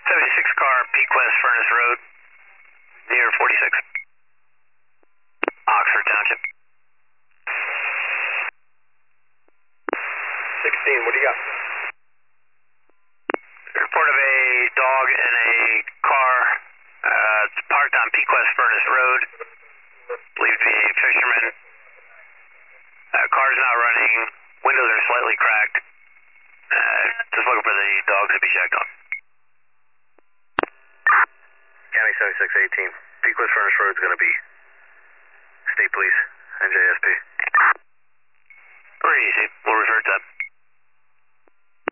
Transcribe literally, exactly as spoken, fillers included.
seventy-six car, Peak West Furnace Road, near forty-six. Oxford Township. sixteen, what do you got? Report of a dog in a car, uh, parked on Peak West Furnace Road. Believed to be a fisherman. Uh, car's not running, windows are slightly cracked. Uh, just looking for the dogs to be checked on. County seventy-six eighteen, Peak West Furnace Road is going to be State Police, N J S P.